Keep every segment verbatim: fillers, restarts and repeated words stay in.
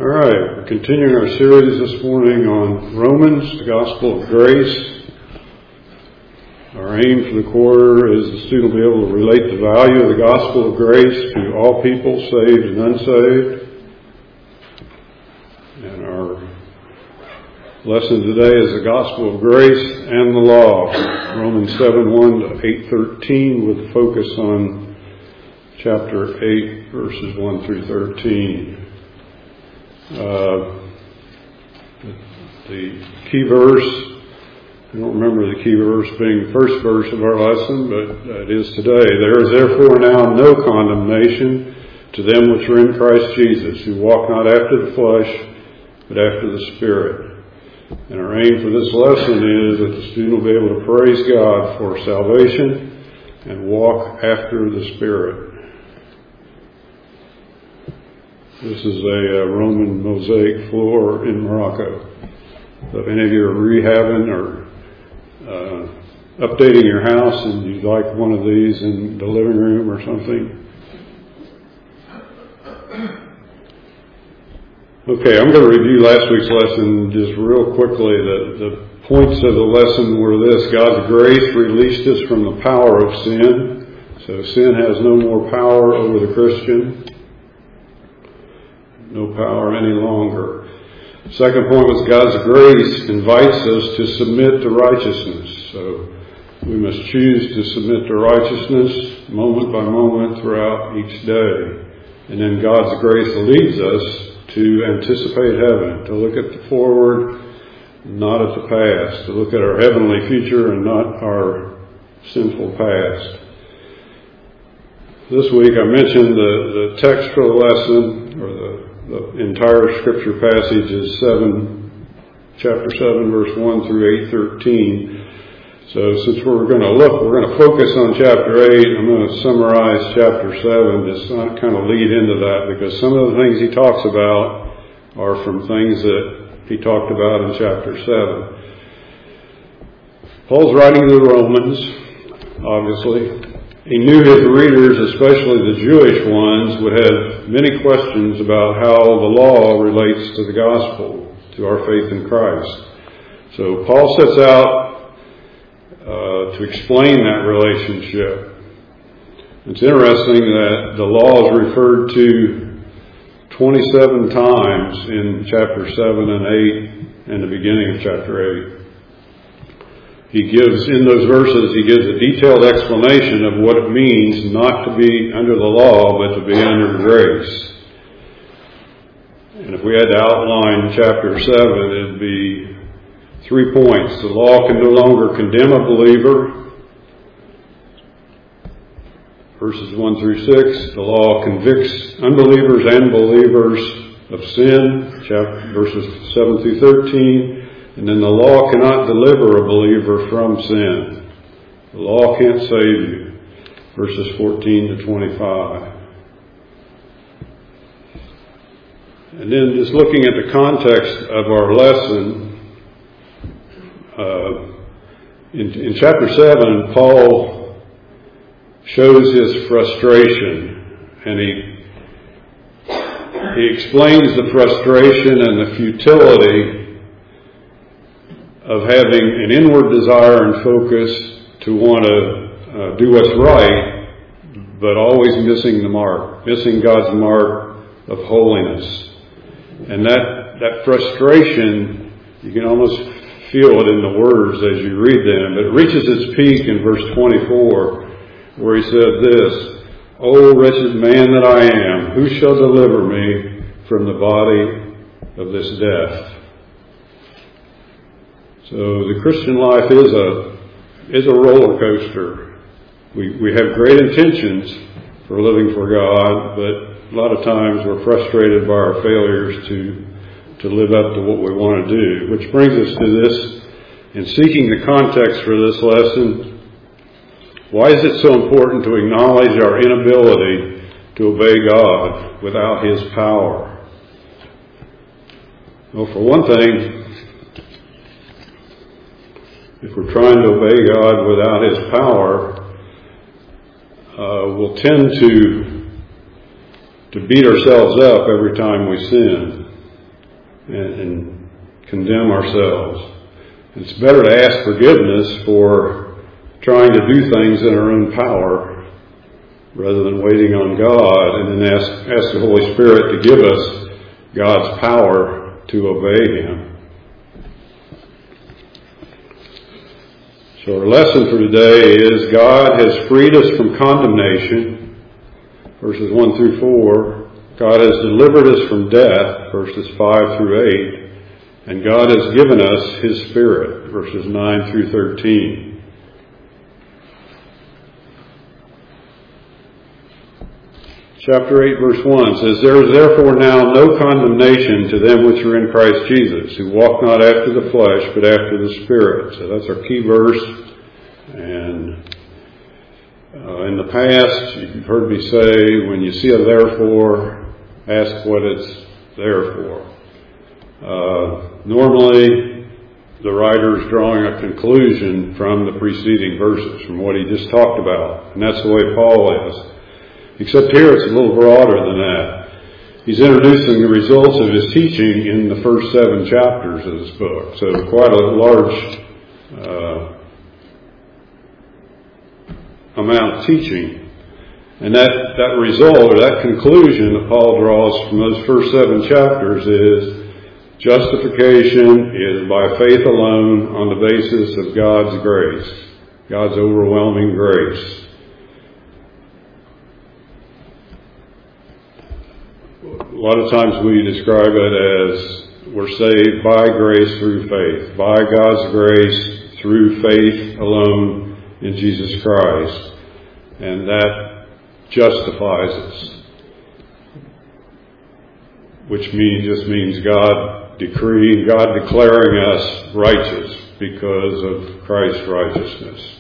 All right, we're continuing our series this morning on Romans, the Gospel of Grace. Our aim for the quarter is the student will be able to relate the value of the Gospel of Grace to all people, saved and unsaved. And our lesson today is the Gospel of Grace and the Law, Romans seven one to eight thirteen, with focus on chapter eight, verses one through thirteen. Uh, the key verse, I don't remember the key verse being the first verse of our lesson, but it is today. There is therefore now no condemnation to them which are in Christ Jesus, who walk not after the flesh, but after the Spirit. And our aim for this lesson is that the student will be able to praise God for salvation and walk after the Spirit. This is a uh, Roman mosaic floor in Morocco. So if any of you are rehabbing or uh, updating your house and you'd like one of these in the living room or something. Okay, I'm going to review last week's lesson just real quickly. The, the points of the lesson were this: God's grace released us from the power of sin. So sin has no more power over the Christian. No power any longer. Second point was God's grace invites us to submit to righteousness. So we must choose to submit to righteousness moment by moment throughout each day. And then God's grace leads us to anticipate heaven, to look at the forward, not at the past, to look at our heavenly future and not our sinful past. This week I mentioned the, the text for the lesson, or the The entire scripture passage is seven, chapter seven, verse one through eight thirteen. So since we're going to look, we're going to focus on chapter eight. I'm going to summarize chapter seven, just kind of lead into that, because some of the things he talks about are from things that he talked about in chapter seven. Paul's writing to the Romans, obviously. He knew his readers, especially the Jewish ones, would have many questions about how the law relates to the gospel, to our faith in Christ. So Paul sets out uh, to explain that relationship. It's interesting that the law is referred to twenty-seven times in chapter seven and eight and the beginning of chapter eight. He gives, in those verses, he gives a detailed explanation of what it means not to be under the law, but to be under grace. And if we had to outline chapter seven, it'd be three points. The law can no longer condemn a believer. Verses one through six, the law convicts unbelievers and believers of sin. Chapter, verses seven through thirteen. And then the law cannot deliver a believer from sin. The law can't save you. Verses fourteen to twenty-five. And then just looking at the context of our lesson, uh, in, in chapter seven, Paul shows his frustration. And he, he explains the frustration and the futility of having an inward desire and focus to want to uh, do what's right, but always missing the mark, missing God's mark of holiness. And that, that frustration, you can almost feel it in the words as you read them. It reaches its peak in verse twenty-four, where he said this: "O wretched man that I am, who shall deliver me from the body of this death?" So the Christian life is a is a roller coaster. We we have great intentions for living for God, but a lot of times we're frustrated by our failures to to live up to what we want to do. Which brings us to this, in seeking the context for this lesson, why is it so important to acknowledge our inability to obey God without His power? Well, for one thing, if we're trying to obey God without His power, uh, we'll tend to to beat ourselves up every time we sin. and, and condemn ourselves. It's better to ask forgiveness for trying to do things in our own power rather than waiting on God and then ask, ask the Holy Spirit to give us God's power to obey Him. So our lesson for today is God has freed us from condemnation, verses one through four. God has delivered us from death, verses five through eight. And God has given us His Spirit, verses nine through thirteen. Chapter eight, verse one says, There is therefore now no condemnation to them which are in Christ Jesus, who walk not after the flesh, but after the Spirit. So that's our key verse. And uh, in the past, you've heard me say, when you see a therefore, ask what it's there for. Uh, normally, the writer is drawing a conclusion from the preceding verses, from what he just talked about. And that's the way Paul is. Except here it's a little broader than that. He's introducing the results of his teaching in the first seven chapters of this book. So quite a large uh, amount of teaching. And that, that result, or that conclusion that Paul draws from those first seven chapters is justification is by faith alone on the basis of God's grace, God's overwhelming grace. A lot of times we describe it as we're saved by grace through faith, by God's grace through faith alone in Jesus Christ. And that justifies us, which means just means God decreeing, God declaring us righteous because of Christ's righteousness.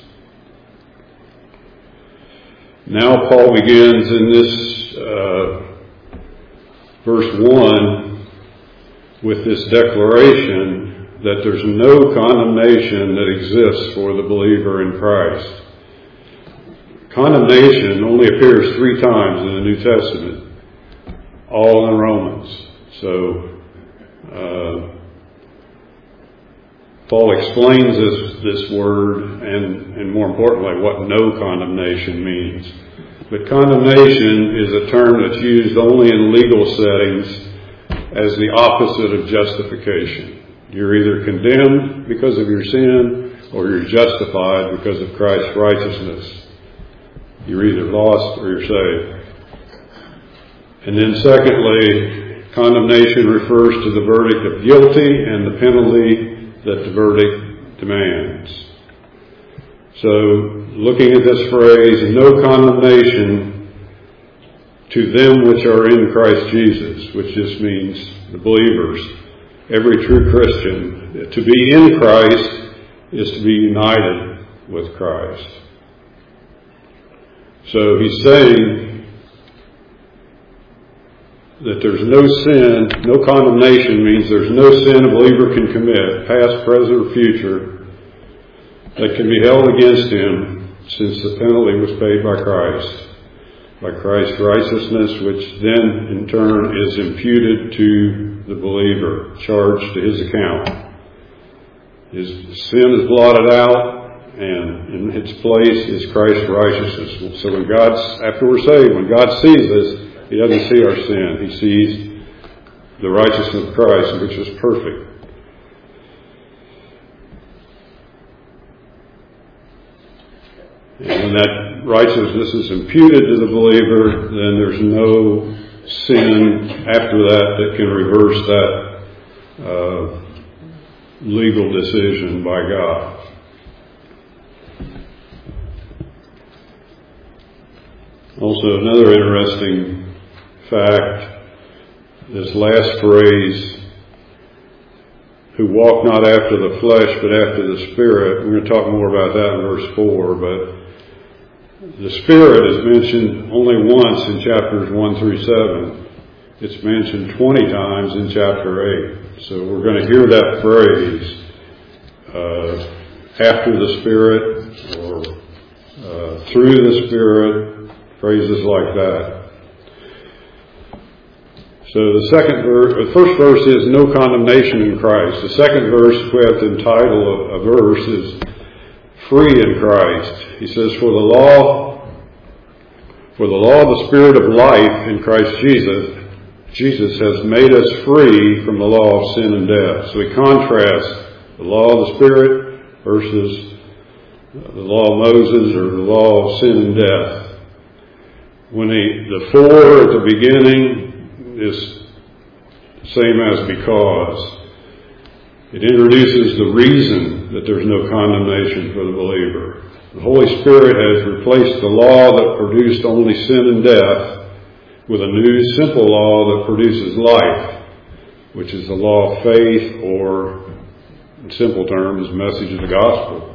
Now Paul begins in this uh, verse one with this declaration that there's no condemnation that exists for the believer in Christ. Condemnation only appears three times in the New Testament, all in Romans. So uh, Paul explains this, this word and, and more importantly what no condemnation means. But condemnation is a term that's used only in legal settings as the opposite of justification. You're either condemned because of your sin or you're justified because of Christ's righteousness. You're either lost or you're saved. And then secondly, condemnation refers to the verdict of guilty and the penalty that the verdict demands. So, looking at this phrase, no condemnation to them which are in Christ Jesus, which just means the believers, every true Christian. To be in Christ is to be united with Christ. So he's saying that there's no sin, no condemnation means there's no sin a believer can commit, past, present, or future, that can be held against him since the penalty was paid by Christ, by Christ's righteousness, which then in turn is imputed to the believer, charged to his account. His sin is blotted out, and in its place is Christ's righteousness. So when God's, after we're saved, when God sees us, He doesn't see our sin. He sees the righteousness of Christ, which is perfect. And when that righteousness is imputed to the believer, then there's no sin after that that can reverse that uh, legal decision by God. Also, another interesting fact, this last phrase, who walk not after the flesh but after the Spirit. We're going to talk more about that in verse four, but the Spirit is mentioned only once in chapters one through seven. It's mentioned twenty times in chapter eight. So we're going to hear that phrase, uh, after the Spirit, or uh, through the Spirit, phrases like that. So the second verse, the first verse is no condemnation in Christ. The second verse, if we have to entitle a, a verse, is free in Christ. He says, for the law, for the law of the Spirit of life in Christ Jesus, Jesus has made us free from the law of sin and death. So he contrasts the law of the Spirit versus the law of Moses or the law of sin and death. When he, the for at the beginning is the same as because. It introduces the reason that there's no condemnation for the believer. The Holy Spirit has replaced the law that produced only sin and death with a new simple law that produces life, which is the law of faith, or in simple terms, the message of the gospel.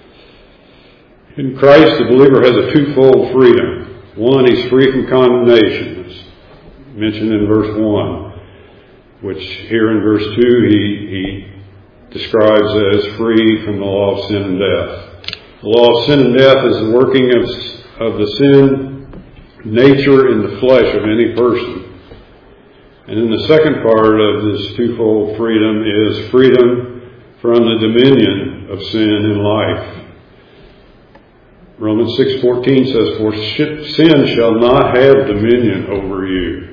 In Christ, the believer has a twofold freedom. One, he's free from condemnation, as mentioned in verse one, which here in verse two he, he describes as free from the law of sin and death. The law of sin and death is the working of, of the sin nature in the flesh of any person. And then the second part of this twofold freedom is freedom from the dominion of sin in life. Romans six fourteen says, for sin shall not have dominion over you.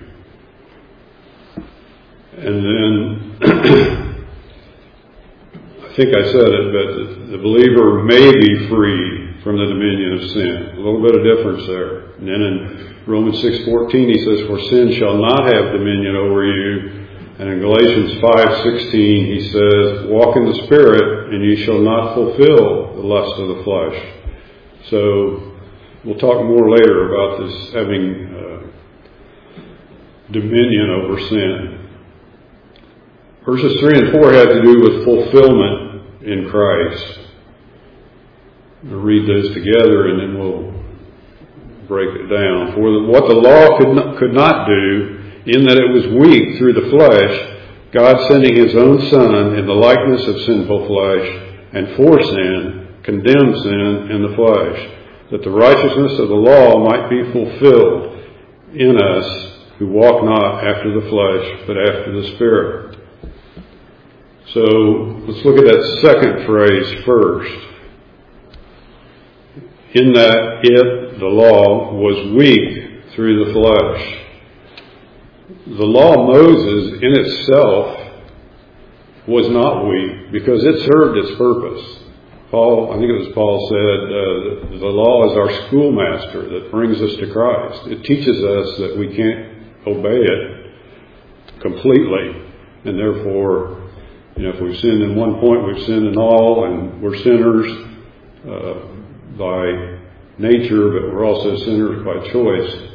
And then, I think I said it, but the believer may be free from the dominion of sin. A little bit of difference there. And then in Romans six fourteen he says, for sin shall not have dominion over you. And in Galatians five sixteen he says, walk in the Spirit, and ye shall not fulfill the lust of the flesh. So we'll talk more later about this having uh, dominion over sin. Verses three and four had to do with fulfillment in Christ. We'll read those together and then we'll break it down. For the, what the law could not, could not do, in that it was weak through the flesh, God sending His own Son in the likeness of sinful flesh, and for sin, condemned sin in the flesh, that the righteousness of the law might be fulfilled in us who walk not after the flesh, but after the Spirit. So let's look at that second phrase first. In that it, the law, was weak through the flesh. The law of Moses in itself was not weak because it served its purpose. Paul, I think it was Paul said, uh, the law is our schoolmaster that brings us to Christ. It teaches us that we can't obey it completely, and therefore, you know, if we've sinned in one point, we've sinned in all, and we're sinners uh, by nature, but we're also sinners by choice.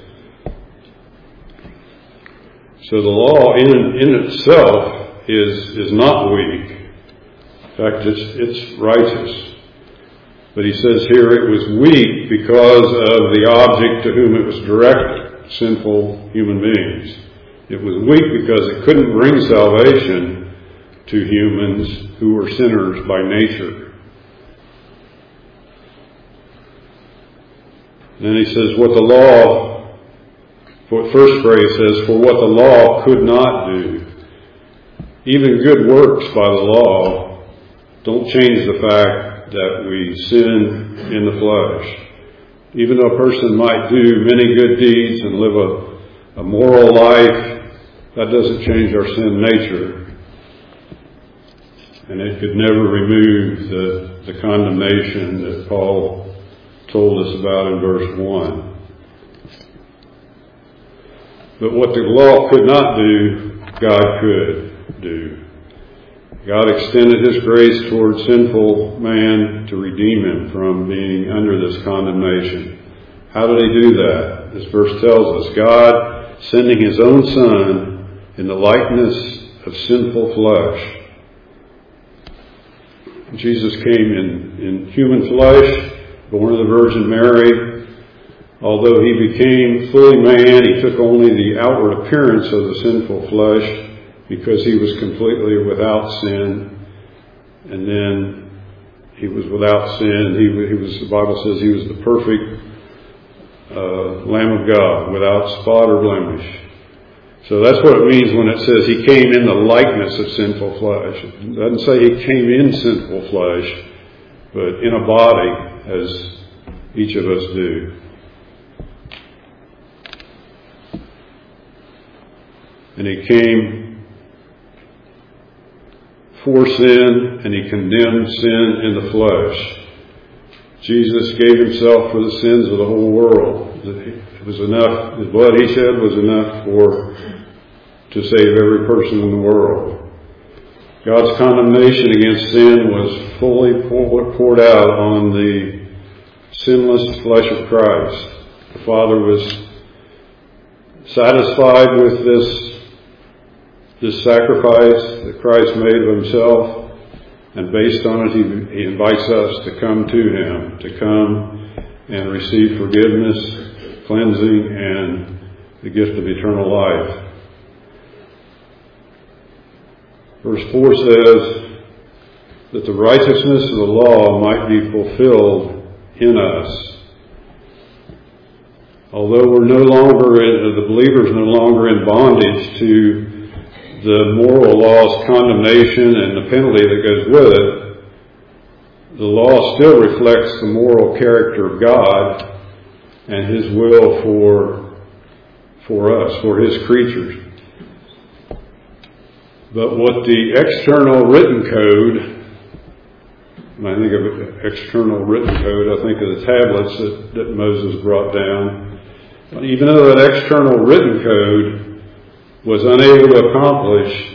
So the law in in itself is is not weak. In fact, it's it's righteous. But he says here it was weak because of the object to whom it was directed, sinful human beings. It was weak because it couldn't bring salvation to humans who were sinners by nature. And then he says what the law, what first phrase says, for what the law could not do. Even good works by the law don't change the fact that we sin in the flesh. Even though a person might do many good deeds and live a, a moral life, that doesn't change our sin nature. And it could never remove the, the condemnation that Paul told us about in verse one. But what the law could not do, God could do. God extended His grace toward sinful man to redeem him from being under this condemnation. How did He do that? This verse tells us, God sending His own Son in the likeness of sinful flesh. Jesus came in, in human flesh, born of the Virgin Mary. Although He became fully man, He took only the outward appearance of the sinful flesh because He was completely without sin. And then He was without sin. He, he was, the Bible says He was the perfect uh, Lamb of God, without spot or blemish. So that's what it means when it says he came in the likeness of sinful flesh. It doesn't say he came in sinful flesh, but in a body, as each of us do. And he came for sin, and he condemned sin in the flesh. Jesus gave himself for the sins of the whole world. It was enough, the blood he shed was enough for to save every person in the world. God's condemnation against sin was fully poured out on the sinless flesh of Christ. The Father was satisfied with this, this sacrifice that Christ made of himself, and based on it, he, he invites us to come to him, to come and receive forgiveness, cleansing, and the gift of eternal life. Verse four says that the righteousness of the law might be fulfilled in us. Although we're no longer, in, the believer is no longer in bondage to the moral law's condemnation and the penalty that goes with it, the law still reflects the moral character of God and His will for, for us, for His creatures. But what the external written code, when I think of external written code, I think of the tablets that, that Moses brought down. Even though that external written code was unable to accomplish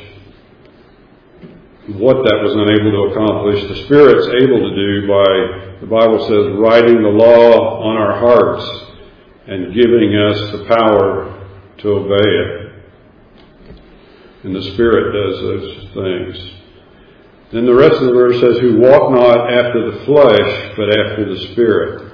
what that was unable to accomplish, the Spirit's able to do by, the Bible says, writing the law on our hearts and giving us the power to obey it. And the Spirit does those things. Then the rest of the verse says, who walk not after the flesh, but after the Spirit.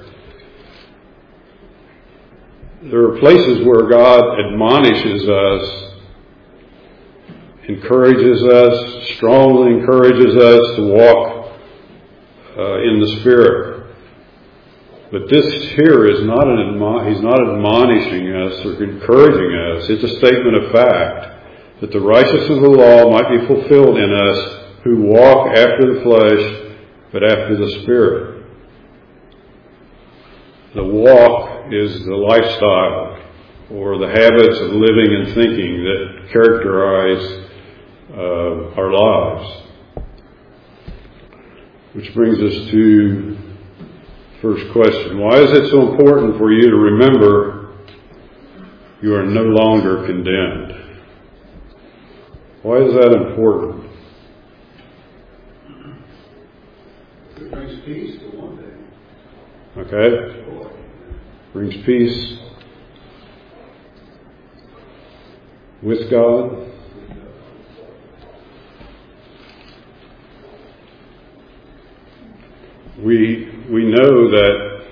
There are places where God admonishes us, encourages us, strongly encourages us to walk uh, in the Spirit. But this here is not an admon- He's not admonishing us or encouraging us. It's a statement of fact that the righteousness of the law might be fulfilled in us who walk after the flesh, but after the Spirit. The walk is the lifestyle or the habits of living and thinking that characterize uh, our lives. Which brings us to the first question. Why is it so important for you to remember you are no longer condemned? Why is that important? It brings peace for one thing. Okay. Brings peace with God. We we know that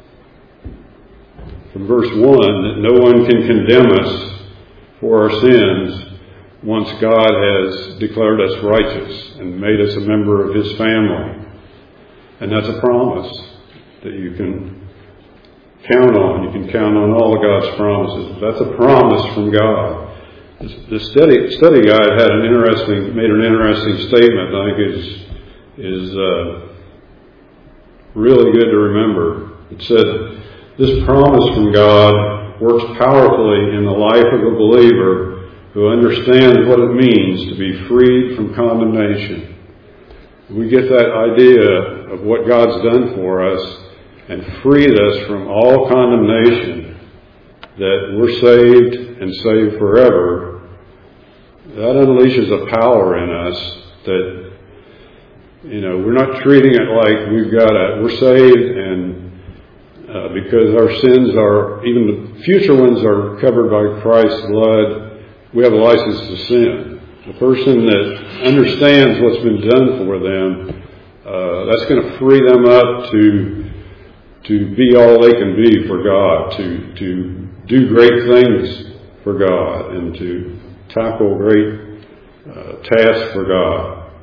from verse one that no one can condemn us for our sins once God has declared us righteous and made us a member of His family. And that's a promise that you can count on. You can count on all of God's promises. That's a promise from God. The study study guide had an interesting, made an interesting statement. I think is is uh, really good to remember. It said, "This promise from God works powerfully in the life of a believer who understands what it means to be freed from condemnation." We get that idea of what God's done for us and freed us from all condemnation, that we're saved and saved forever. That unleashes a power in us that, you know, we're not treating it like we've got a, we're saved and uh, because our sins are, even the future ones are covered by Christ's blood, we have a license to sin. The person that understands what's been done for them, uh, that's going to free them up to to be all they can be for God, to to do great things for God, and to tackle great uh, tasks for God.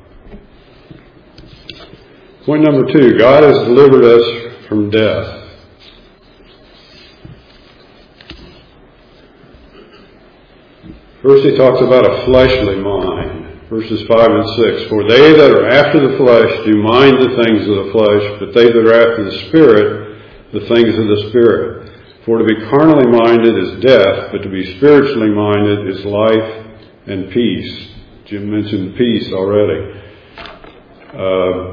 Point number two, God has delivered us from death. First he talks about a fleshly mind, verses five and six. For they that are after the flesh do mind the things of the flesh, but they that are after the Spirit, the things of the Spirit. For to be carnally minded is death, but to be spiritually minded is life and peace. Jim mentioned peace already. Uh,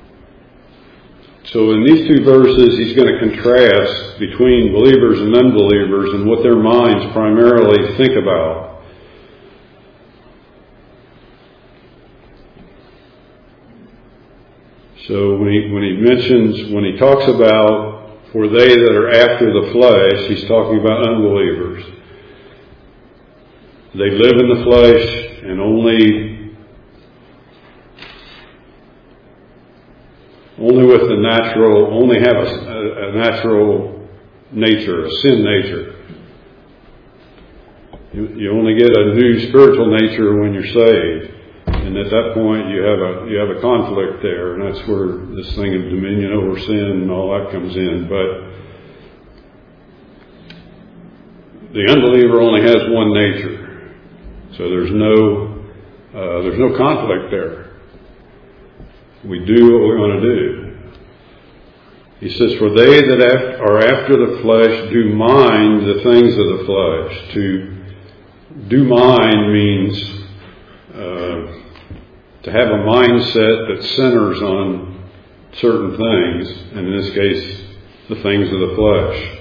so in these two verses, he's going to contrast between believers and unbelievers and what their minds primarily think about. So when he, when he mentions, when he talks about for they that are after the flesh, he's talking about unbelievers. They live in the flesh and only, only with the natural, only have a, a natural nature, a sin nature. You, you only get a new spiritual nature when you're saved. And at that point, you have a you have a conflict there, and that's where this thing of dominion over sin and all that comes in. But the unbeliever only has one nature, so there's no uh, there's no conflict there. We do what we want to do. He says, "For they that are after the flesh do mind the things of the flesh." To do mind means Uh, to have a mindset that centers on certain things, and in this case, the things of the flesh.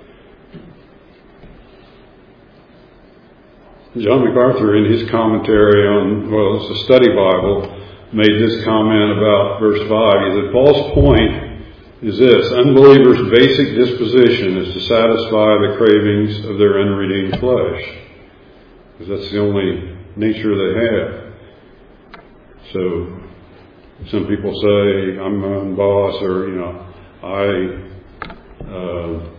John MacArthur, in his commentary on, well, it's a study Bible, made this comment about verse five. He said, Paul's point is this: unbelievers' basic disposition is to satisfy the cravings of their unredeemed flesh, because that's the only nature they have. So some people say, I'm my own boss, or, you know, I uh,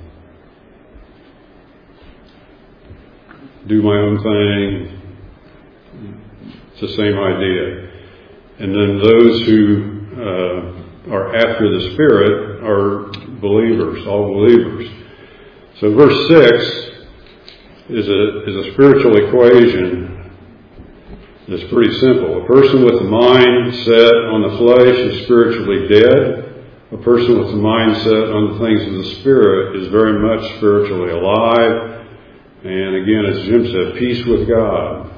do my own thing. It's the same idea. And then those who uh, are after the Spirit are believers, all believers. So verse six is a, is a spiritual equation. It's pretty simple. A person with the mind set on the flesh is spiritually dead. A person with the mind set on the things of the Spirit is very much spiritually alive. And again, as Jim said, peace with God.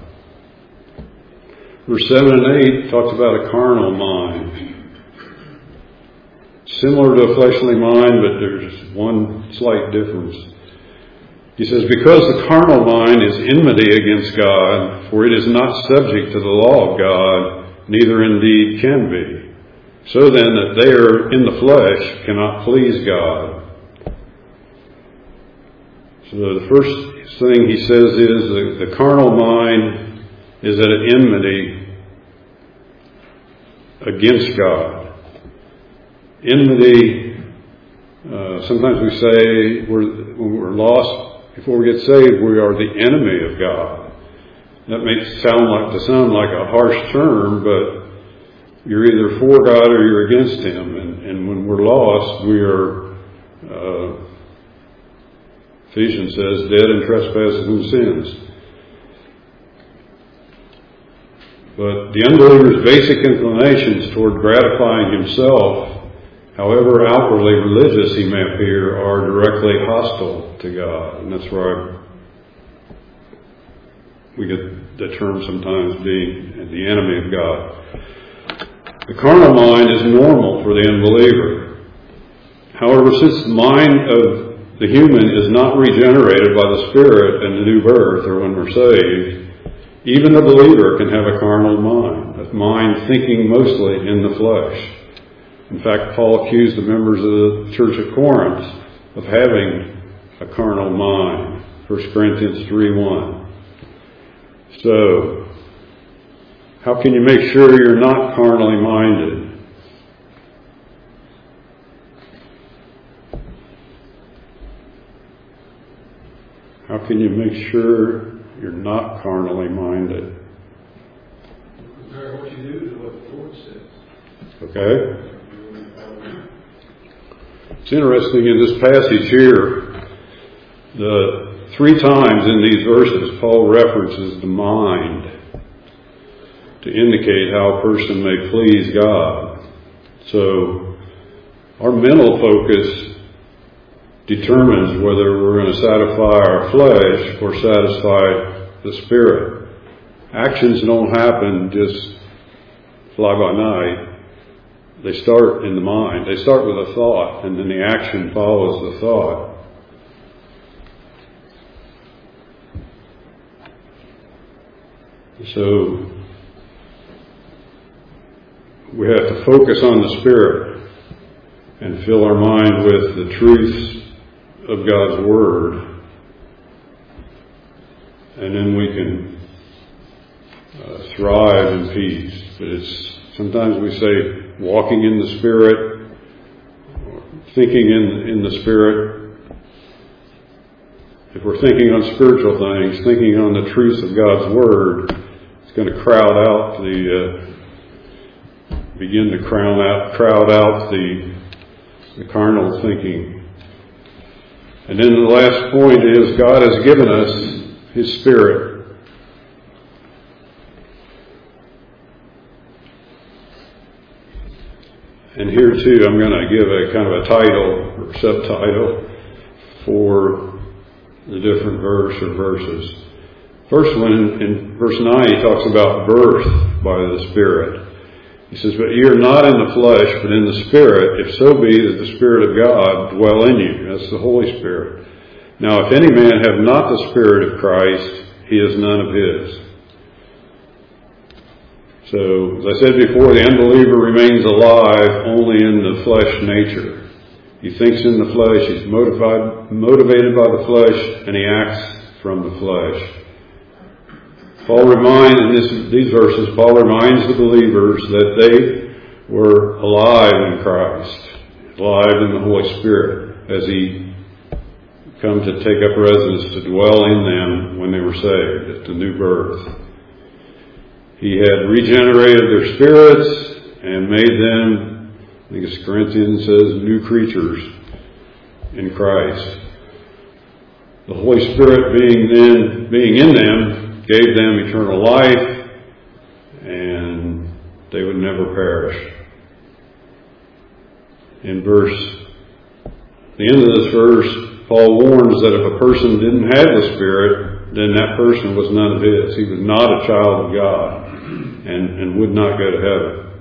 Verse seven and eight talks about a carnal mind. Similar to a fleshly mind, but there's one slight difference. He says, because the carnal mind is enmity against God, for it is not subject to the law of God, neither indeed can be. So then that they are in the flesh cannot please God. So the first thing he says is that the carnal mind is at enmity against God. Enmity, uh, sometimes we say we're, when we're lost, before we get saved, we are the enemy of God. That may sound like to sound like a harsh term, but you're either for God or you're against Him. And, and when we're lost, we are, uh, Ephesians says, dead in trespasses and sins. But the unbeliever's basic inclinations toward gratifying himself, however outwardly religious he may appear, are directly hostile to God. And that's where we get the term sometimes being the enemy of God. The carnal mind is normal for the unbeliever. However, since the mind of the human is not regenerated by the Spirit in the new birth or when we're saved, even the believer can have a carnal mind, a mind thinking mostly in the flesh. In fact, Paul accused the members of the church at Corinth of having a carnal mind. First Corinthians three one. So, how can you make sure you're not carnally minded? How can you make sure you're not carnally minded? Compare what you do to what the Lord says. Okay? It's interesting in this passage here, The three times in these verses, Paul references the mind to indicate how a person may please God. So our mental focus determines whether we're going to satisfy our flesh or satisfy the Spirit. Actions don't happen just fly by night. They start in the mind. They start with a thought, and then the action follows the thought. So we have to focus on the Spirit and fill our mind with the truths of God's Word. And then we can uh, thrive in peace. But it's sometimes we say walking in the Spirit, or thinking in, in the Spirit. If we're thinking on spiritual things, thinking on the truths of God's Word, it's going to crowd out the, uh, begin to crowd out, crowd out the, the carnal thinking. And then the last point is God has given us His Spirit. And here too, I'm going to give a kind of a title or subtitle for the different verse or verses. First one, in, in verse nine, he talks about birth by the Spirit. He says, but ye are not in the flesh, but in the Spirit, if so be that the Spirit of God dwell in you. That's the Holy Spirit. Now, if any man have not the Spirit of Christ, he is none of his. So, as I said before, the unbeliever remains alive only in the flesh nature. He thinks in the flesh, he's motivated, motivated by the flesh, and he acts from the flesh. Paul reminds, in this, these verses, Paul reminds the believers that they were alive in Christ, alive in the Holy Spirit, as He come to take up residence to dwell in them when they were saved, at the new birth. He had regenerated their spirits and made them, I think it's Corinthians says, new creatures in Christ. The Holy Spirit being then being in them gave them eternal life, and they would never perish. In verse, the end of this verse, Paul warns that if a person didn't have the Spirit, then that person was none of his. He was not a child of God, and, and would not go to heaven.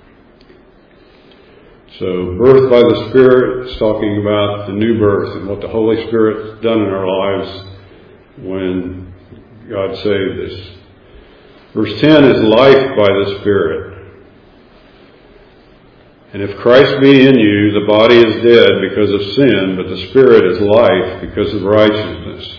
So, birth by the Spirit is talking about the new birth and what the Holy Spirit's done in our lives when God saved us. Verse ten is life by the Spirit. And if Christ be in you, the body is dead because of sin, but the Spirit is life because of righteousness.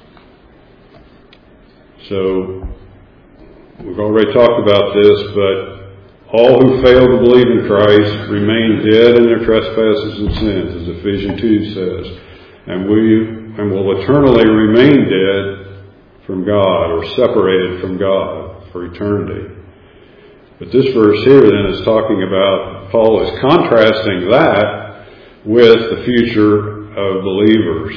So, we've already talked about this, but all who fail to believe in Christ remain dead in their trespasses and sins, as Ephesians two says. And we and will eternally remain dead from God, or separated from God for eternity. But this verse here then is talking about, Paul is contrasting that with the future of believers.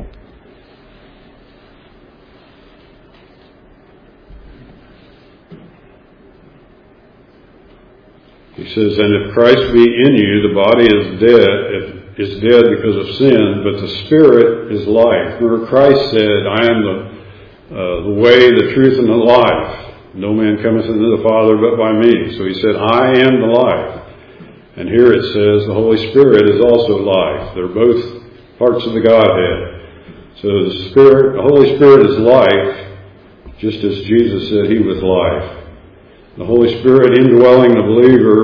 He says, and if Christ be in you, the body is dead, is dead because of sin, but the Spirit is life. Remember, Christ said, I am the Uh, the way, the truth, and the life. No man cometh unto the Father but by me. So he said, I am the life. And here it says the Holy Spirit is also life. They're both parts of the Godhead. So the Spirit, the Holy Spirit is life, just as Jesus said He was life. The Holy Spirit indwelling the believer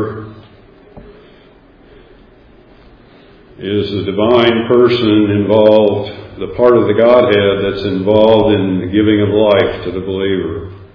is the divine person involved, the part of the Godhead that's involved in the giving of life to the believer.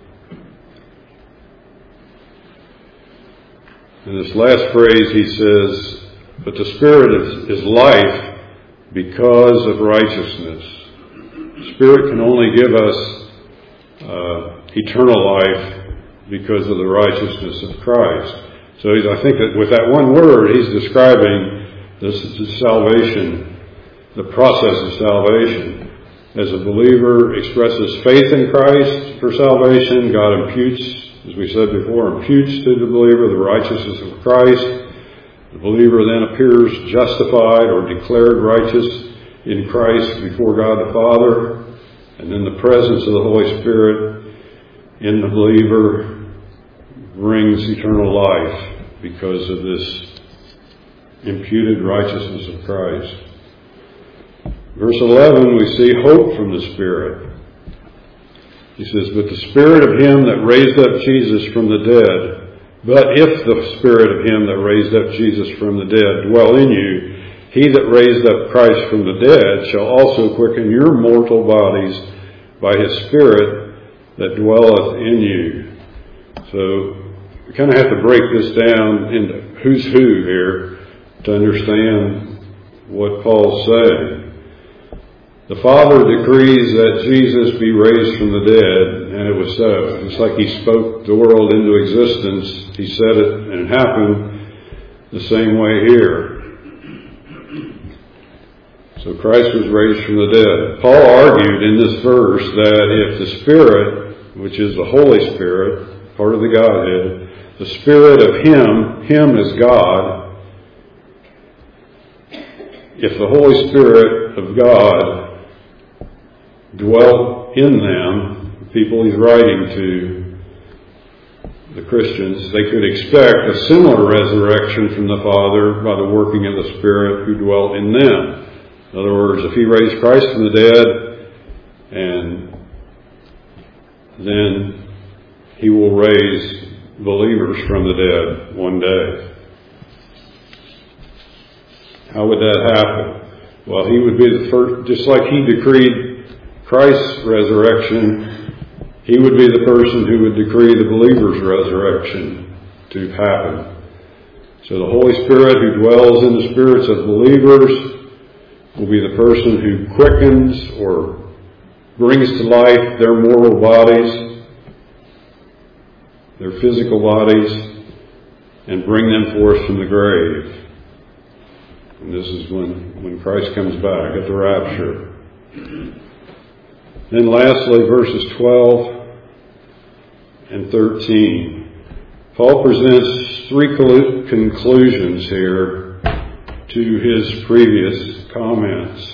In this last phrase he says, but the Spirit is, is life because of righteousness. The Spirit can only give us uh, eternal life because of the righteousness of Christ. So he's, I think that with that one word he's describing this, this salvation, the process of salvation. as a believer expresses faith in Christ for salvation, God imputes, as we said before, imputes to the believer the righteousness of Christ. The believer then appears justified or declared righteous in Christ before God the Father. And then the presence of the Holy Spirit in the believer brings eternal life because of this imputed righteousness of Christ. Verse eleven, we see hope from the Spirit. He says, "But the Spirit of Him that raised up Jesus from the dead, but if the Spirit of Him that raised up Jesus from the dead dwell in you, He that raised up Christ from the dead shall also quicken your mortal bodies by His Spirit that dwelleth in you." So we kind of have to break this down into who's who here to understand what Paul's saying. The Father decrees that Jesus be raised from the dead, and it was so. Just like He spoke the world into existence, He said it, and it happened the same way here. So Christ was raised from the dead. Paul argued in this verse that if the Spirit, which is the Holy Spirit, part of the Godhead, the Spirit of Him, Him is God, if the Holy Spirit of God dwelt in them, the people he's writing to, the Christians, they could expect a similar resurrection from the Father by the working of the Spirit who dwelt in them. In other words, if He raised Christ from the dead, and then He will raise believers from the dead one day. How would that happen? Well, He would be the first, just like He decreed Christ's resurrection, He would be the person who would decree the believer's resurrection to happen. So the Holy Spirit who dwells in the spirits of believers will be the person who quickens or brings to life their mortal bodies, their physical bodies, and bring them forth from the grave. And this is when, when Christ comes back at the rapture. Then lastly, verses twelve and thirteen. Paul presents three conclusions here to his previous comments.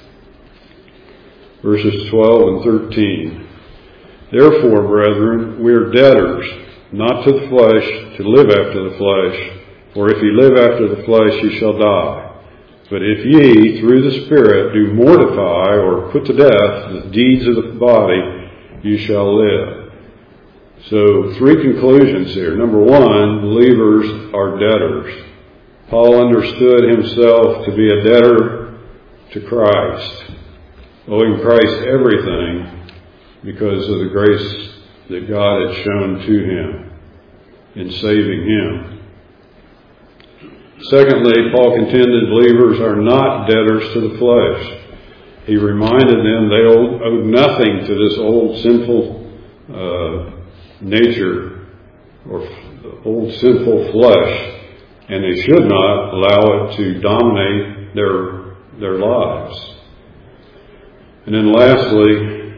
Verses twelve and thirteen. "Therefore, brethren, we are debtors, not to the flesh, to live after the flesh. For if ye live after the flesh, ye shall die. But if ye, through the Spirit, do mortify or put to death the deeds of the body, ye shall live." So, three conclusions here. Number one, believers are debtors. Paul understood himself to be a debtor to Christ, owing Christ everything because of the grace that God had shown to him in saving him. Secondly, Paul contended believers are not debtors to the flesh. He reminded them they owed, owed nothing to this old sinful uh, nature or old sinful flesh, and they should not allow it to dominate their their lives. And then lastly,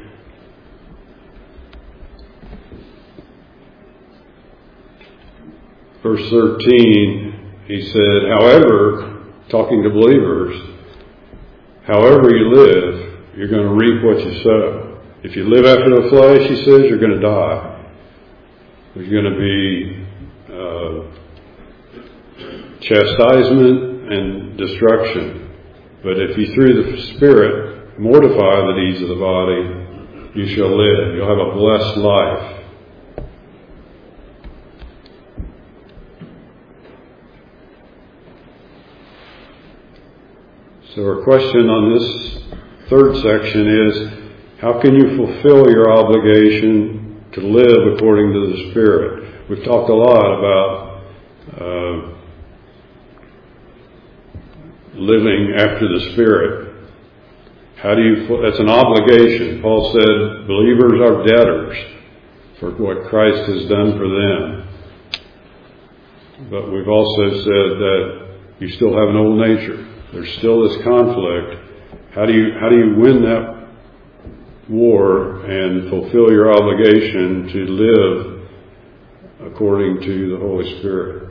verse thirteen, he said, however, talking to believers, however you live, you're going to reap what you sow. If you live after the flesh, he says, you're going to die. There's going to be uh, chastisement and destruction. But if you, through the Spirit, mortify the deeds of the body, you shall live. You'll have a blessed life. So our question on this third section is, how can you fulfill your obligation to live according to the Spirit? We've talked a lot about uh, living after the Spirit. How do you? That's an obligation. Paul said believers are debtors for what Christ has done for them. But we've also said that you still have an old nature. There's still this conflict. How do you how do you win that war and fulfill your obligation to live according to the Holy Spirit.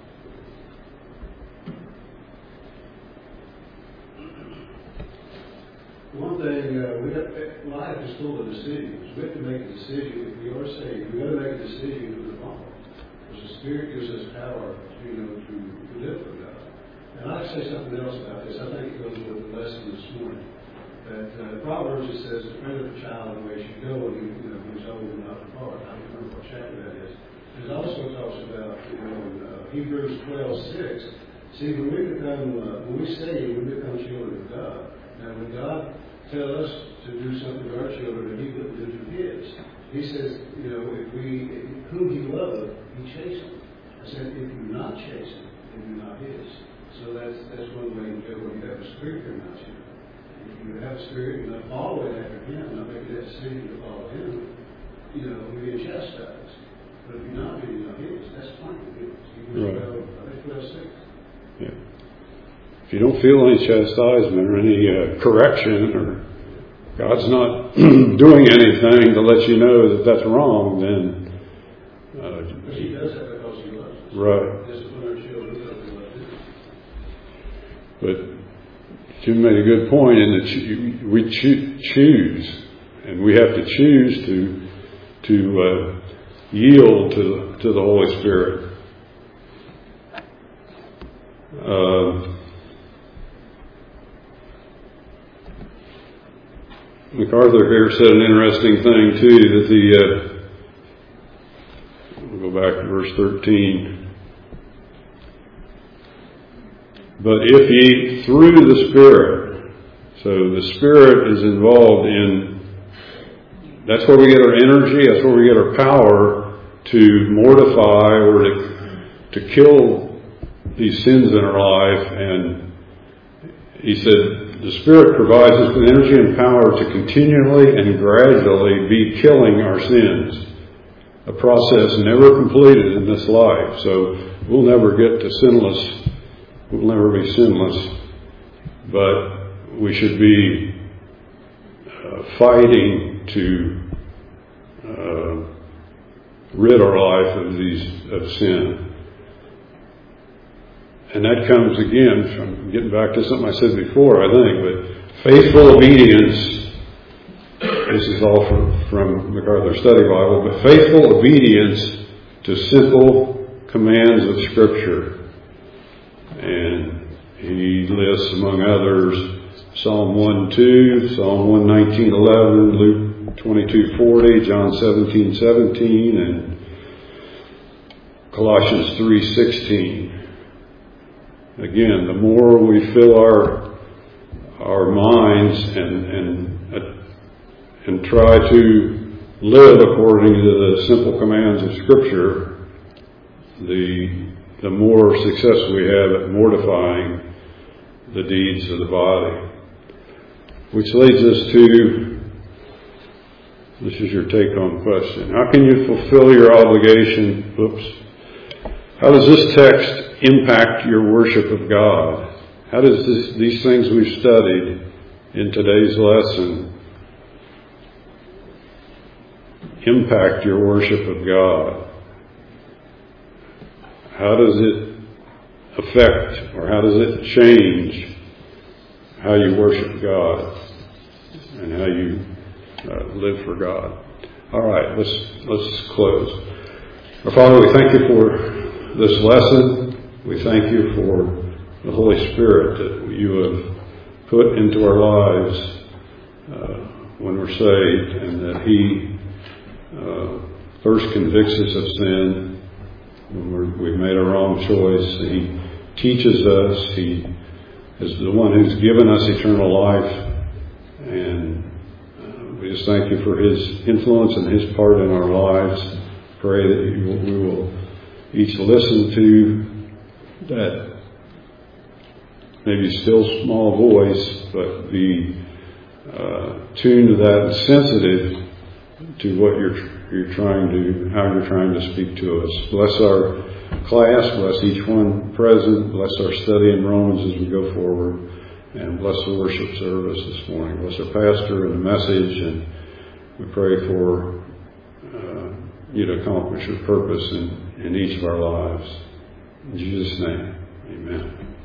One thing, uh, we have, life is full of decisions. We have to make a decision. If we are saved, we've got to make a decision to follow. Because the Spirit gives us power, you know, to, to live for God. And I'd say something else about this. I think it goes with the lesson this morning. That uh, Proverbs, it says, the friend of the child and the way should go, and he, you know, he's old and not depart. I don't remember what chapter that is. It also talks about, you know, in uh, Hebrews twelve six. See, when we become, uh, when we save, we become children of God. Now, when God tells us to do something to our children that He wouldn't do to His, He says, you know, if we, if, whom He loveth, He chastens. I said, if you're not chastened, then you're not His. So that's that's one way to go when you have a spirit you're not children. If you have a spirit, you're not following after Him, not making that decision to follow Him, you know, you're being chastised. But if you're not being not His, that's fine. Hebrews twelve, I think twelve six. Yeah. If you don't feel any chastisement or any uh, correction, or God's not doing anything to let you know that that's wrong, then uh, because He does that because He loves us. Right. Discipline our children because we love them. But Jim made a good point in that we cho- choose, and we have to choose to to uh, yield to to the Holy Spirit. Uh, MacArthur here said an interesting thing too, that the uh, we'll go back to verse thirteen. But if ye through the Spirit, so the Spirit is involved in, that's where we get our energy, that's where we get our power to mortify or to, to kill these sins in our life. And he said, the Spirit provides us with energy and power to continually and gradually be killing our sins. A process never completed in this life. So we'll never get to sinless, we'll never be sinless. But we should be uh, fighting to uh, rid our life of these of sin. And that comes again from getting back to something I said before, I think, but faithful obedience, this is all from, from MacArthur Study Bible, but faithful obedience to simple commands of Scripture. And he lists, among others, Psalm one two, Psalm one nineteen eleven, Luke twenty-two forty, John seventeen seventeen, and Colossians three sixteen. Again, the more we fill our our minds and and uh, and try to live according to the simple commands of Scripture, the the more success we have at mortifying the deeds of the body. Which leads us to, this is your take-home question. How can you fulfill your obligation? Oops. How does this text impact your worship of God? How does this, these things we've studied in today's lesson impact your worship of God? How does it affect, or how does it change how you worship God and how you uh, live for God? All right, let's let's close. Our Father, we thank you for this lesson. We thank you for the Holy Spirit that you have put into our lives uh, when we're saved, and that He uh, first convicts us of sin when we're, we've made a wrong choice. He teaches us. He is the one who's given us eternal life, and uh, we just thank you for His influence and His part in our lives. Pray that you will, we will each listen to that maybe still small voice, but be uh, tuned to that and sensitive to what you're you're trying to, how you're trying to speak to us. Bless our class, bless each one present, bless our study in Romans as we go forward, and bless the worship service this morning. Bless our pastor and the message, and We pray for uh, you to accomplish your purpose in, in each of our lives. In Jesus' name, amen.